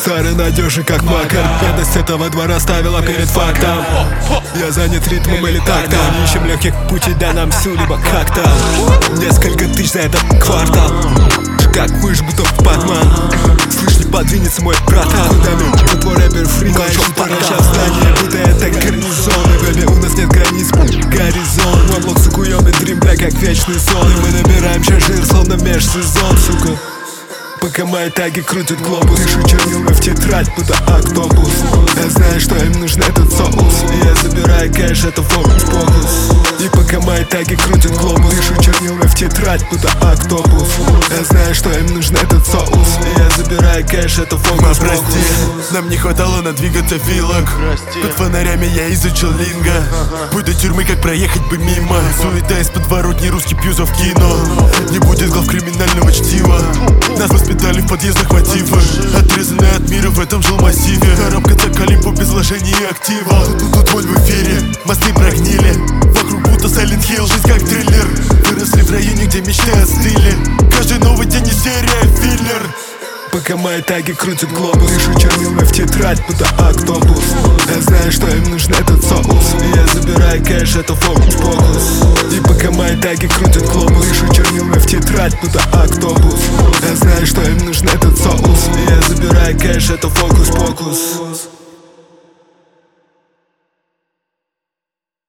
старый, надежный как макар. Бедность этого двора ставила перед фактом. Я занят ритмом или тактом. Ищем легких путей, да нам всю, либо как-то. Несколько тысяч за этот квартал. Как мышь, будто в Батман. Слышь, не подвинется мой братан. Куда твой рэпер фрик, он шел парача в здании, будто это гарнизон. И бэби, у нас нет границ, горизонт. Мой блок, сука, ёбный дрим, бля, как вечный сон. И мы набираем сейчас жир, словно межсезон, сука. Пока мои таги крутят глобус, пишу чернилами в тетрадь, будто автобус. Я знаю, что им нужен этот соус, и я забираю кэш, это фокус-покус. И пока мои таги крутят глобус, пишу чернилами в тетрадь, будто автобус. Я знаю, что им нужен этот соус, и я забираю кэш, это фокус-покус. Прости, нам не хватало надвигаться вилок. Под фонарями я изучил линго. Путь до тюрьмы, как проехать бы мимо. Суета из подворотни, русский пьюза в кино. Не будет глав криминального чтива. Нас воспитали в подъездах мотивы. Отрезанные от мира, в этом жил массиве. Карабкаться к Олимпу без вложения и актива. Тут боль в эфире, мосты прогнили. Вокруг будто Silent Hill, жизнь как триллер. Выросли в районе, где мечты остыли. Каждый новый день не серия, филлер. Пока мои таги крутят глобус, пишу чернилами в тетрадь, будто автобус. Я знаю, что им нужен этот соус, и я забираю кэш, это фокус-покус. И пока мои таги крутят глобус, пишу чернилами в тетрадь, будто автобус. Я знаю, что им нужен этот соус, и я забираю кэш, это фокус-покус.